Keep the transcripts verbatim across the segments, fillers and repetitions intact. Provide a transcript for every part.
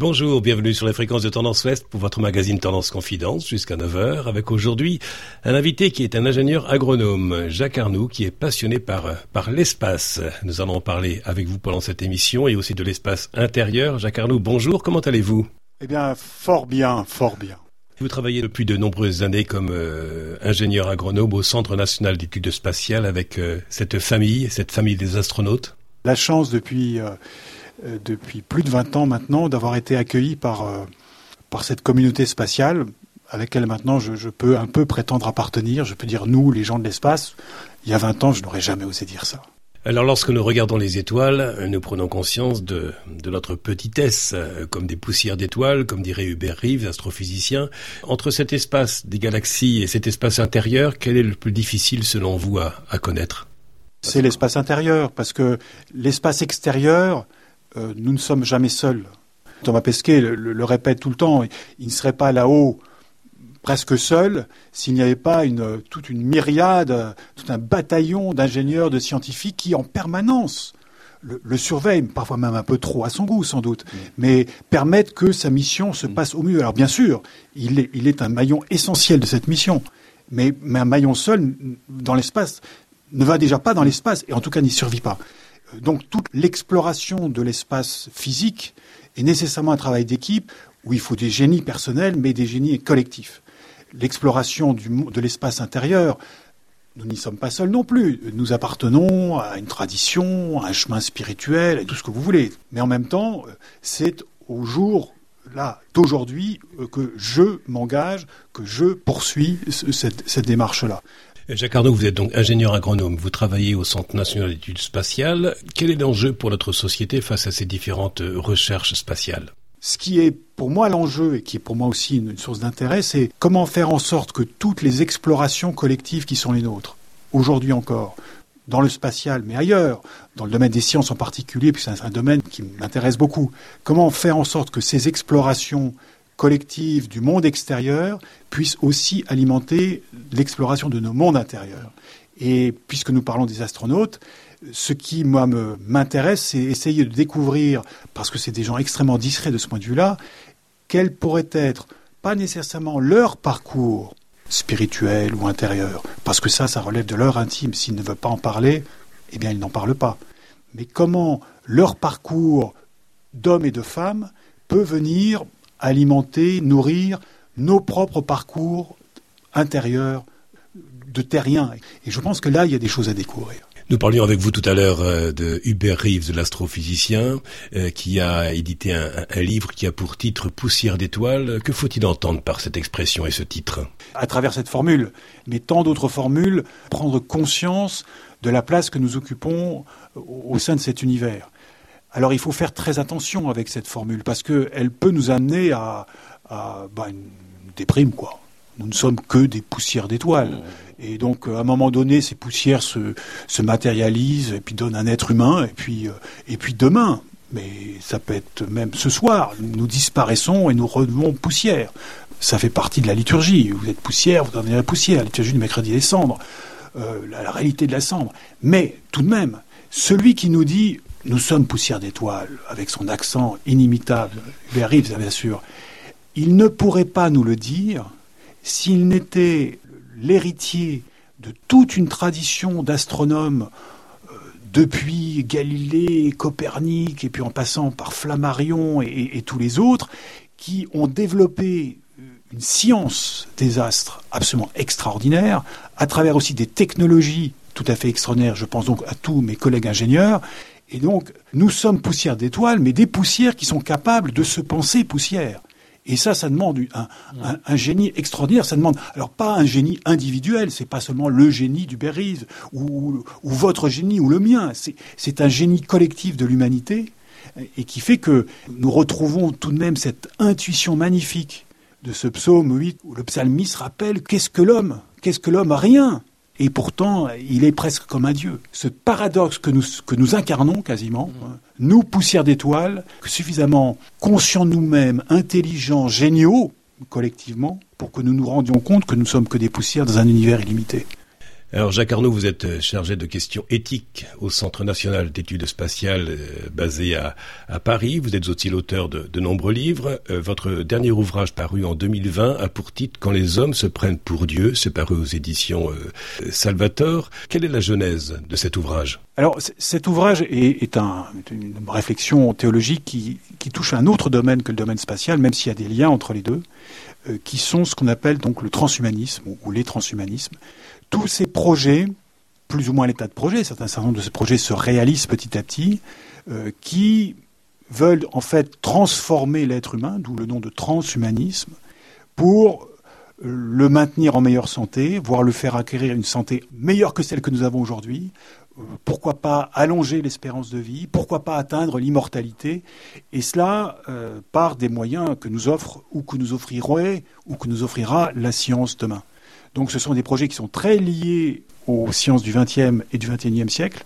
Bonjour, bienvenue sur les fréquences de Tendance Ouest pour votre magazine Tendance Confidence jusqu'à neuf heures avec aujourd'hui un invité qui est un ingénieur agronome, Jacques Arnoux, qui est passionné par, par l'espace. Nous allons en parler avec vous pendant cette émission et aussi de l'espace intérieur. Jacques Arnoux, bonjour, comment allez-vous ? Eh bien, fort bien, fort bien. Vous travaillez depuis de nombreuses années comme euh, ingénieur agronome au Centre national d'études spatiales avec euh, cette famille, cette famille des astronautes. La chance depuis... Euh... depuis plus de vingt ans maintenant, d'avoir été accueilli par, euh, par cette communauté spatiale à laquelle maintenant je, je peux un peu prétendre appartenir. Je peux dire nous, les gens de l'espace. Il y a vingt ans, je n'aurais jamais osé dire ça. Alors lorsque nous regardons les étoiles, nous prenons conscience de, de notre petitesse, comme des poussières d'étoiles, comme dirait Hubert Reeves, astrophysicien. Entre cet espace des galaxies et cet espace intérieur, quel est le plus difficile selon vous à, à connaître ? C'est l'espace intérieur, parce que l'espace extérieur... Euh, nous ne sommes jamais seuls. Thomas Pesquet le, le, le répète tout le temps, il ne serait pas là-haut presque seul s'il n'y avait pas une, toute une myriade, tout un bataillon d'ingénieurs, de scientifiques qui en permanence le, le surveillent, parfois même un peu trop à son goût sans doute, mmh. mais permettent que sa mission se passe au mieux. Alors bien sûr, il est, il est un maillon essentiel de cette mission, mais, mais un maillon seul dans l'espace ne va déjà pas dans l'espace et en tout cas n'y survit pas. Donc toute l'exploration de l'espace physique est nécessairement un travail d'équipe où il faut des génies personnels, mais des génies collectifs. L'exploration du, de l'espace intérieur, nous n'y sommes pas seuls non plus. Nous appartenons à une tradition, à un chemin spirituel, à tout ce que vous voulez. Mais en même temps, c'est au jour là d'aujourd'hui que je m'engage, que je poursuis cette, cette démarche-là. Jacques Arnoux, vous êtes donc ingénieur agronome, vous travaillez au Centre national d'études spatiales. Quel est l'enjeu pour notre société face à ces différentes recherches spatiales ? Ce qui est pour moi l'enjeu, et qui est pour moi aussi une source d'intérêt, c'est comment faire en sorte que toutes les explorations collectives qui sont les nôtres, aujourd'hui encore, dans le spatial, mais ailleurs, dans le domaine des sciences en particulier, puis c'est un domaine qui m'intéresse beaucoup, comment faire en sorte que ces explorations collective du monde extérieur puisse aussi alimenter l'exploration de nos mondes intérieurs. Et puisque nous parlons des astronautes, ce qui, moi, me, m'intéresse, c'est essayer de découvrir, parce que c'est des gens extrêmement discrets de ce point de vue-là, quel pourrait être, pas nécessairement leur parcours spirituel ou intérieur, parce que ça, ça relève de leur intime. S'ils ne veulent pas en parler, eh bien, ils n'en parlent pas. Mais comment leur parcours d'hommes et de femmes peut venir alimenter, nourrir nos propres parcours intérieurs de terriens. Et je pense que là, il y a des choses à découvrir. Nous parlions avec vous tout à l'heure euh, de Hubert Reeves, l'astrophysicien, euh, qui a édité un, un livre qui a pour titre « Poussière d'étoiles ». Que faut-il entendre par cette expression et ce titre ? À travers cette formule, mais tant d'autres formules, prendre conscience de la place que nous occupons au sein de cet univers. Alors il faut faire très attention avec cette formule, parce qu'elle peut nous amener à, à bah, une déprime, quoi. Nous ne sommes que des poussières d'étoiles. Et donc, à un moment donné, ces poussières se, se matérialisent et puis donnent un être humain. Et puis, et puis demain, mais ça peut être même ce soir, nous disparaissons et nous redevenons poussière. Ça fait partie de la liturgie. Vous êtes poussière, vous devenez la poussière. La liturgie du mercredi des cendres, euh, la, la réalité de la cendre. Mais tout de même, celui qui nous dit... Nous sommes poussière d'étoiles, avec son accent inimitable, Hubert Reeves, bien sûr. Il ne pourrait pas nous le dire s'il n'était l'héritier de toute une tradition d'astronomes euh, depuis Galilée, Copernic, et puis en passant par Flammarion et, et, et tous les autres, qui ont développé une science des astres absolument extraordinaire, à travers aussi des technologies tout à fait extraordinaires. Je pense donc à tous mes collègues ingénieurs. Et donc, nous sommes poussières d'étoiles, mais des poussières qui sont capables de se penser poussières. Et ça, ça demande un, un, un génie extraordinaire. Ça demande, alors pas un génie individuel, c'est pas seulement le génie d'Hubert Reeves, ou, ou votre génie, ou le mien. C'est, c'est un génie collectif de l'humanité, et qui fait que nous retrouvons tout de même cette intuition magnifique de ce psaume huit, où le psalmiste rappelle, qu'est-ce que l'homme ? Qu'est-ce que l'homme ? Rien. Et pourtant, il est presque comme un dieu. Ce paradoxe que nous, que nous incarnons quasiment, mmh. nous, poussières d'étoiles, suffisamment conscients de nous-mêmes, intelligents, géniaux, collectivement, pour que nous nous rendions compte que nous sommes que des poussières dans un univers illimité. Alors Jacques Arnaud, vous êtes chargé de questions éthiques au Centre national d'études spatiales euh, basé à, à Paris. Vous êtes aussi l'auteur de, de nombreux livres. Euh, votre dernier ouvrage paru en deux mille vingt a pour titre « Quand les hommes se prennent pour Dieu », c'est paru aux éditions euh, Salvator. Quelle est la genèse de cet ouvrage ? Alors c- cet ouvrage est, est, un, est une réflexion théologique qui, qui touche à un autre domaine que le domaine spatial, même s'il y a des liens entre les deux, euh, qui sont ce qu'on appelle donc le transhumanisme ou, ou les transhumanismes. Tous ces projets, plus ou moins l'état de projet, certains certain nombre de ces projets se réalisent petit à petit, euh, qui veulent en fait transformer l'être humain, d'où le nom de transhumanisme, pour le maintenir en meilleure santé, voire le faire acquérir une santé meilleure que celle que nous avons aujourd'hui. Euh, pourquoi pas allonger l'espérance de vie, pourquoi pas atteindre l'immortalité, et cela euh, par des moyens que nous offre ou que nous offrirons ou que nous offrira la science demain. Donc ce sont des projets qui sont très liés aux sciences du vingtième et du vingt et unième siècle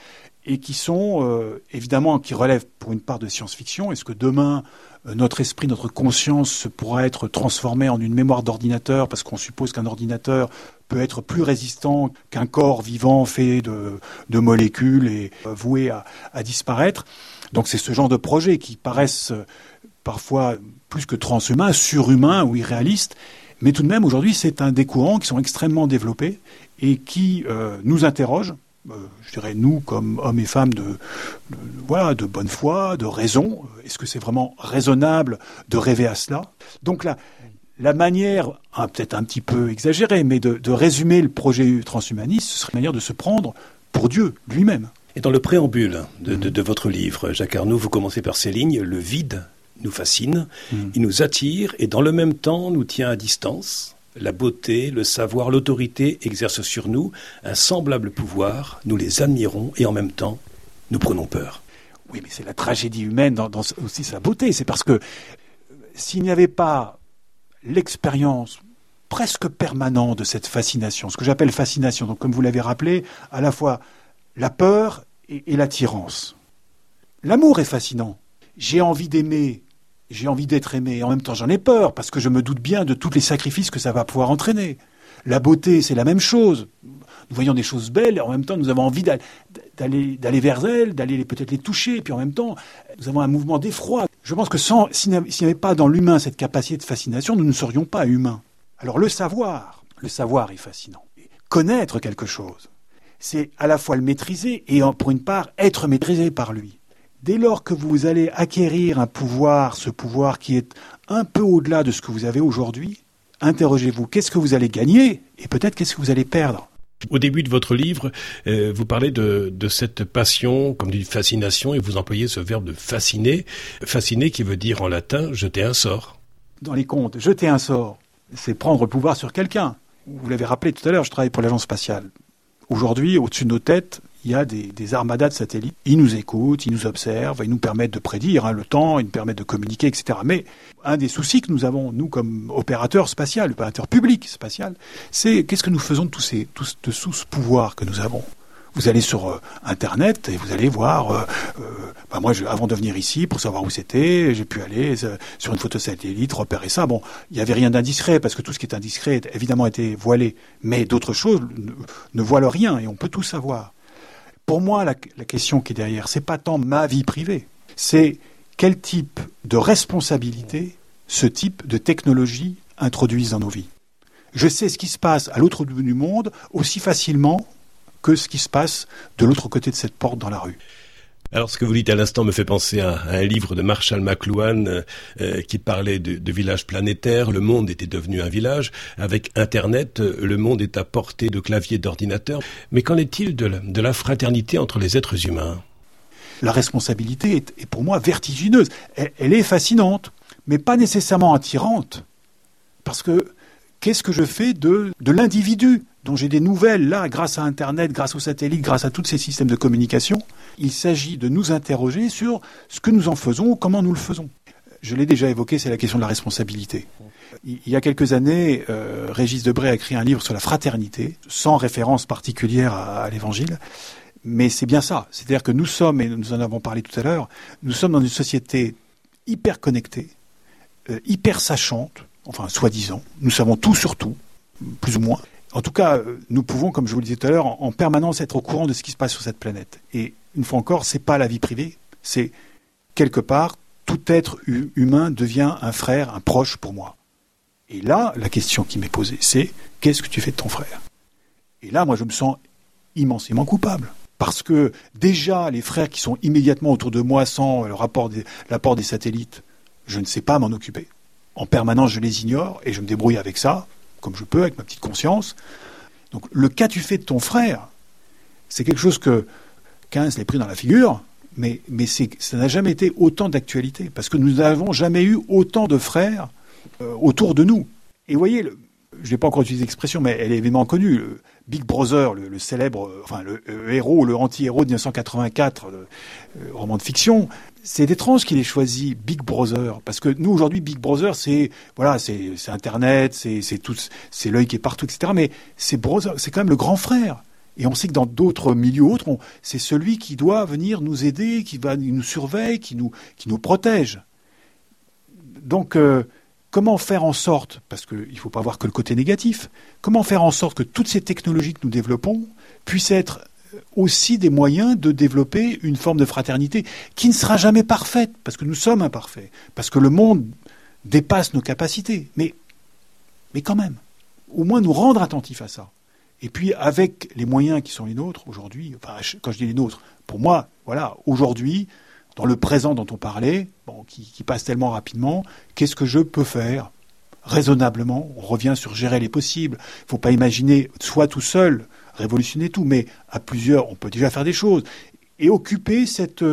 et qui sont euh, évidemment, qui relèvent pour une part de science-fiction. Est-ce que demain, euh, notre esprit, notre conscience pourra être transformé en une mémoire d'ordinateur parce qu'on suppose qu'un ordinateur peut être plus résistant qu'un corps vivant fait de, de molécules et euh, voué à, à disparaître. Donc c'est ce genre de projets qui paraissent euh, parfois plus que transhumains, surhumains ou irréalistes. Mais tout de même, aujourd'hui, c'est un des courants qui sont extrêmement développés et qui euh, nous interrogent, euh, je dirais nous, comme hommes et femmes de, de, voilà, de bonne foi, de raison. Est-ce que c'est vraiment raisonnable de rêver à cela ? Donc la, la manière, hein, peut-être un petit peu exagérée, mais de, de résumer le projet transhumaniste, ce serait une manière de se prendre pour Dieu lui-même. Et dans le préambule de, de, de votre livre, Jacques Arnaud, vous commencez par ces lignes, « Le vide nous fascine, mmh. il nous attire et dans le même temps nous tient à distance. La beauté, le savoir, l'autorité exercent sur nous un semblable pouvoir. Nous les admirons et en même temps nous prenons peur. » Oui, mais c'est la tragédie humaine dans, dans aussi sa beauté. C'est parce que s'il n'y avait pas l'expérience presque permanente de cette fascination, ce que j'appelle fascination, donc comme vous l'avez rappelé, à la fois la peur et, et l'attirance. L'amour est fascinant. J'ai envie d'aimer. J'ai envie d'être aimé, et en même temps j'en ai peur, parce que je me doute bien de tous les sacrifices que ça va pouvoir entraîner. La beauté, c'est la même chose. Nous voyons des choses belles, et en même temps nous avons envie d'aller, d'aller vers elles, d'aller peut-être les toucher, et puis en même temps nous avons un mouvement d'effroi. Je pense que sans, s'il n'y avait pas dans l'humain cette capacité de fascination, nous ne serions pas humains. Alors le savoir, le savoir est fascinant. Connaître quelque chose, c'est à la fois le maîtriser, et pour une part être maîtrisé par lui. Dès lors que vous allez acquérir un pouvoir, ce pouvoir qui est un peu au-delà de ce que vous avez aujourd'hui, interrogez-vous, qu'est-ce que vous allez gagner et peut-être qu'est-ce que vous allez perdre ? Au début de votre livre, euh, vous parlez de, de cette passion comme d'une fascination et vous employez ce verbe de fasciner, fasciner qui veut dire en latin jeter un sort. Dans les contes, jeter un sort, c'est prendre le pouvoir sur quelqu'un. Vous l'avez rappelé tout à l'heure, je travaille pour l'agence spatiale. Aujourd'hui, au-dessus de nos têtes, il y a des, des armadas de satellites. Ils nous écoutent, ils nous observent, ils nous permettent de prédire hein, le temps, ils nous permettent de communiquer, et cetera. Mais un des soucis que nous avons, nous, comme opérateurs spatial, opérateurs publics spatial, c'est qu'est-ce que nous faisons de tous ces, tous, de tout ce pouvoir que nous avons. Vous allez sur euh, Internet et vous allez voir... Euh, euh, bah moi, je, avant de venir ici, pour savoir où c'était, j'ai pu aller euh, sur une photo satellite, repérer ça. Bon, il n'y avait rien d'indiscret, parce que tout ce qui est indiscret, évidemment, était voilé. Mais d'autres choses ne, ne voilent rien, et on peut tout savoir. Pour moi, la, la question qui est derrière, c'est pas tant ma vie privée, c'est quel type de responsabilité ce type de technologie introduisent dans nos vies. Je sais ce qui se passe à l'autre bout du monde aussi facilement que ce qui se passe de l'autre côté de cette porte dans la rue. Alors, ce que vous dites à l'instant me fait penser à, à un livre de Marshall McLuhan euh, euh, qui parlait de, de village planétaire. Le monde était devenu un village. Avec Internet, euh, le monde est à portée de clavier d'ordinateur. Mais qu'en est-il de la, de la fraternité entre les êtres humains ? La responsabilité est, est pour moi vertigineuse. Elle, elle est fascinante, mais pas nécessairement attirante. Parce que qu'est-ce que je fais de, de l'individu dont j'ai des nouvelles, là, grâce à Internet, grâce aux satellites, grâce à tous ces systèmes de communication? Il s'agit de nous interroger sur ce que nous en faisons, comment nous le faisons. Je l'ai déjà évoqué, c'est la question de la responsabilité. Il y a quelques années, euh, Régis Debray a écrit un livre sur la fraternité, sans référence particulière à, à l'Évangile, mais c'est bien ça. C'est-à-dire que nous sommes, et nous en avons parlé tout à l'heure, nous sommes dans une société hyper connectée, euh, hyper sachante, enfin soi-disant, nous savons tout sur tout, plus ou moins. En tout cas, nous pouvons, comme je vous le disais tout à l'heure, en, en permanence être au courant de ce qui se passe sur cette planète. Et une fois encore, c'est pas la vie privée, c'est quelque part, tout être hu- humain devient un frère, un proche pour moi. Et là, la question qui m'est posée, c'est qu'est-ce que tu fais de ton frère ? Et là, moi, je me sens immensément coupable. Parce que déjà, les frères qui sont immédiatement autour de moi sans le rapport des, l'apport des satellites, je ne sais pas m'en occuper. En permanence, je les ignore et je me débrouille avec ça, comme je peux, avec ma petite conscience. Donc, le qu'as-tu fait de ton frère, c'est quelque chose que quinze l'ait pris dans la figure, mais, mais c'est, ça n'a jamais été autant d'actualité, parce que nous n'avons jamais eu autant de frères euh, autour de nous. Et vous voyez, le, je n'ai pas encore utilisé l'expression, mais elle est évidemment connue, le Big Brother, le, le célèbre, euh, enfin le, le héros, le anti-héros de dix-neuf cent quatre-vingt-quatre, le, le roman de fiction. C'est étrange qu'il ait choisi Big Brother, parce que nous aujourd'hui Big Brother, c'est voilà, c'est, c'est Internet, c'est, c'est tout, c'est l'œil qui est partout, et cetera. Mais c'est Brother, c'est quand même le grand frère. Et on sait que dans d'autres milieux autres, on, c'est celui qui doit venir nous aider, qui va nous surveiller, qui nous, qui nous protège. Donc, euh, comment faire en sorte, parce qu'il ne faut pas voir que le côté négatif, comment faire en sorte que toutes ces technologies que nous développons puissent être aussi des moyens de développer une forme de fraternité qui ne sera jamais parfaite, parce que nous sommes imparfaits, parce que le monde dépasse nos capacités. Mais, mais quand même, au moins nous rendre attentifs à ça. Et puis, avec les moyens qui sont les nôtres aujourd'hui, enfin, quand je dis les nôtres, pour moi, voilà, aujourd'hui, dans le présent dont on parlait, bon, qui, qui passe tellement rapidement, qu'est-ce que je peux faire raisonnablement ? On revient sur gérer les possibles. Il ne faut pas imaginer, soit tout seul, révolutionner tout, mais à plusieurs, on peut déjà faire des choses. Et occuper cette,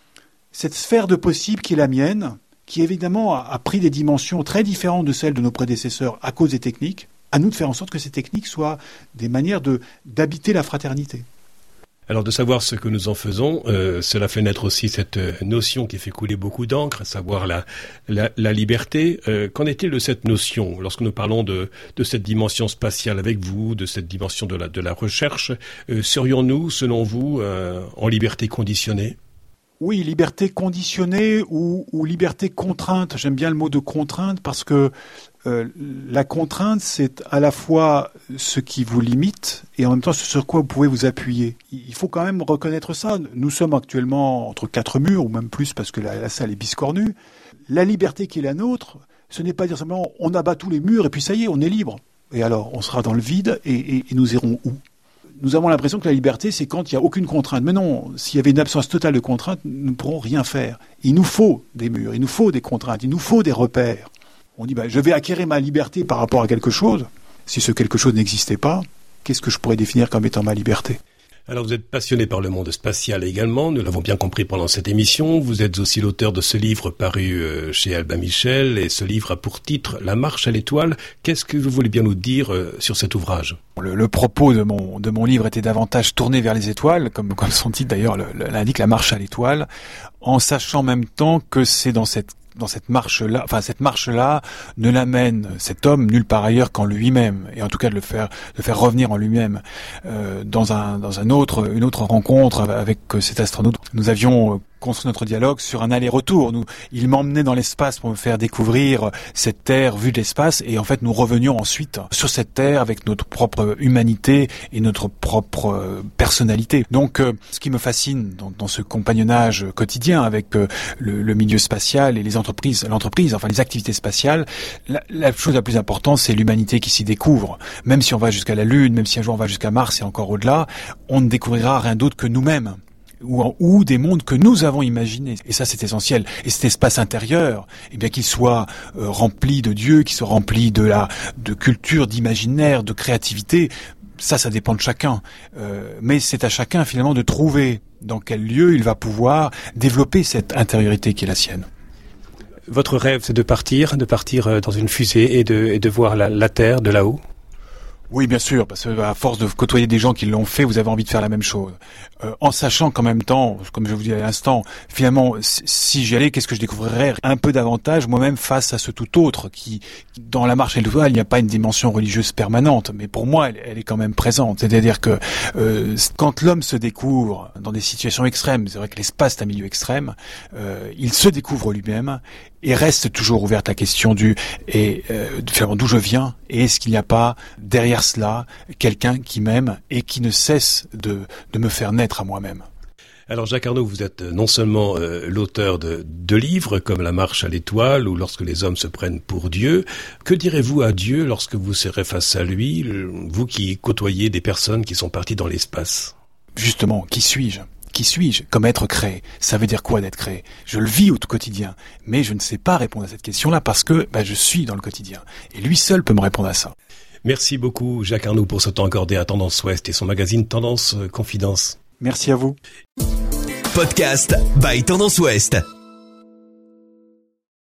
cette sphère de possible qui est la mienne, qui évidemment a, a pris des dimensions très différentes de celles de nos prédécesseurs à cause des techniques. À nous de faire en sorte que ces techniques soient des manières de, d'habiter la fraternité. Alors de savoir ce que nous en faisons, euh, cela fait naître aussi cette notion qui fait couler beaucoup d'encre, à savoir la, la, la liberté. Euh, qu'en est-il de cette notion lorsque nous parlons de, de cette dimension spatiale avec vous, de cette dimension de la, de la recherche, euh, serions-nous, selon vous, euh, en liberté conditionnée ? Oui, liberté conditionnée ou, ou liberté contrainte. J'aime bien le mot de contrainte parce que euh, la contrainte, c'est à la fois ce qui vous limite et en même temps ce sur quoi vous pouvez vous appuyer. Il faut quand même reconnaître ça. Nous sommes actuellement entre quatre murs ou même plus parce que la, la salle est biscornue. La liberté qui est la nôtre, ce n'est pas dire simplement on abat tous les murs et puis ça y est, on est libre. Et alors, on sera dans le vide et, et, et nous irons où ? Nous avons l'impression que la liberté, c'est quand il n'y a aucune contrainte. Mais non, s'il y avait une absence totale de contraintes, nous ne pourrons rien faire. Il nous faut des murs, il nous faut des contraintes, il nous faut des repères. On dit, bah, je vais acquérir ma liberté par rapport à quelque chose. Si ce quelque chose n'existait pas, qu'est-ce que je pourrais définir comme étant ma liberté ? Alors vous êtes passionné par le monde spatial également, nous l'avons bien compris pendant cette émission. Vous êtes aussi l'auteur de ce livre paru chez Albin Michel, et ce livre a pour titre « La marche à l'étoile ». Qu'est-ce que vous voulez bien nous dire sur cet ouvrage ? Le, le propos de mon, de mon livre était davantage tourné vers les étoiles, comme, comme son titre d'ailleurs l'indique, la marche à l'étoile, en sachant en même temps que c'est dans cette dans cette marche-là, enfin cette marche-là ne l'amène cet homme nulle part ailleurs qu'en lui-même, et en tout cas de le faire, de faire revenir en lui-même euh, dans un dans un autre une autre rencontre avec cet astronaute. Nous avions construit notre dialogue sur un aller-retour. Nous, il m'emmenait dans l'espace pour me faire découvrir cette Terre vue de l'espace, et en fait nous revenions ensuite sur cette Terre avec notre propre humanité et notre propre personnalité. Donc, euh, ce qui me fascine dans, dans ce compagnonnage quotidien avec euh, le, le milieu spatial et les entreprises, l'entreprise, enfin les activités spatiales, la, la chose la plus importante, c'est l'humanité qui s'y découvre. Même si on va jusqu'à la Lune, même si un jour on va jusqu'à Mars et encore au-delà, on ne découvrira rien d'autre que nous-mêmes. Ou, ou des mondes que nous avons imaginés. Et ça, c'est essentiel. Et cet espace intérieur, eh bien qu'il soit euh, rempli de Dieu, qu'il soit rempli de la de culture, d'imaginaire, de créativité, ça, ça dépend de chacun. Euh, mais c'est à chacun, finalement, de trouver dans quel lieu il va pouvoir développer cette intériorité qui est la sienne. Votre rêve, c'est de partir, de partir dans une fusée et de, et de voir la, la Terre de là-haut ? Oui, bien sûr, parce que à force de côtoyer des gens qui l'ont fait, vous avez envie de faire la même chose. Euh, en sachant qu'en même temps, comme je vous dis à l'instant, finalement, si j'y allais, qu'est-ce que je découvrirais un peu davantage moi-même face à ce tout autre qui, dans la marche à l'étoile, il n'y a pas une dimension religieuse permanente, mais pour moi, elle, elle est quand même présente. C'est-à-dire que euh, quand l'homme se découvre dans des situations extrêmes, c'est vrai que l'espace est un milieu extrême, euh, il se découvre lui-même Et reste toujours ouverte la question du et euh, d'où je viens, et est-ce qu'il n'y a pas derrière cela quelqu'un qui m'aime et qui ne cesse de, de me faire naître à moi-même. Alors Jacques Arnaud, vous êtes non seulement euh, l'auteur de deux livres comme La marche à l'étoile ou Lorsque les hommes se prennent pour Dieu. Que direz-vous à Dieu lorsque vous serez face à lui, vous qui côtoyez des personnes qui sont parties dans l'espace? Justement, qui suis-je ? Qui suis-je comme être créé? Ça veut dire quoi d'être créé? Je le vis au quotidien, mais je ne sais pas répondre à cette question-là parce que bah, je suis dans le quotidien. Et lui seul peut me répondre à ça. Merci beaucoup Jacques Arnaud pour ce temps accordé à Tendance Ouest et son magazine Tendance Confidence. Merci à vous. Podcast by Tendance Ouest.